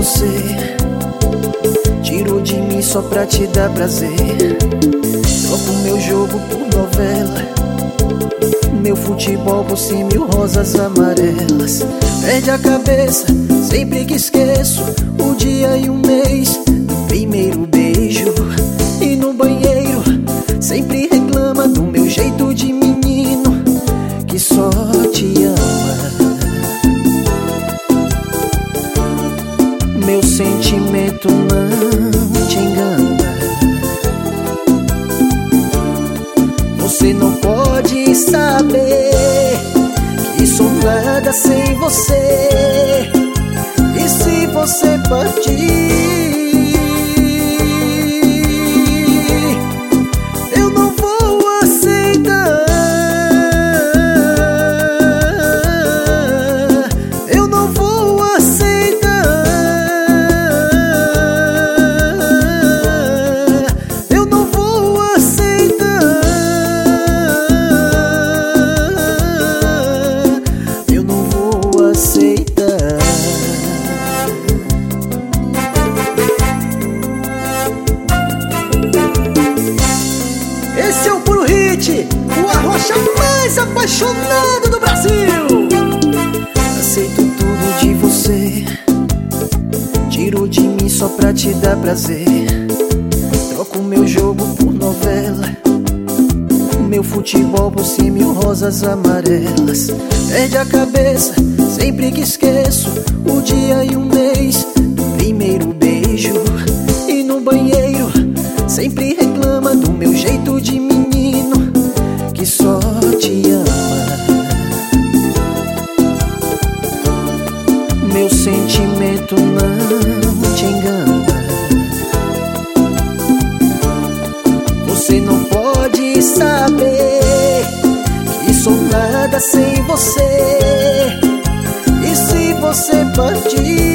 você tirou de mim só pra te dar prazer. Troco meu jogo por novela, meu futebol por 100.000 rosas amarelas. Perde a cabeça sempre que esqueço o dia e o mês do primeiro beijo. E no banheiro sempre reclama do meu jeito de menino que só te ama. Meu sentimento não te engana. Você não pode saber que sou nada sem você. E se você partir, eu não vou aceitar. Eu não vou aceitar. Eu não vou aceitar. Eu não vou aceitar. Esse é o Puro Hit, o arrocha mais apaixonado do Brasil. Aceito tudo de você, tirou de mim só pra te dar prazer. Troco meu jogo por novela, meu futebol por 100.000 rosas amarelas. Perde a cabeça sempre que esqueço o dia e o mês do primeiro beijo. E no banheiro sempre reclama do meu jeito de menino que só te ama. Meu sentimento não te engana. Você não pode saber que sou nada sem você. E se você partir,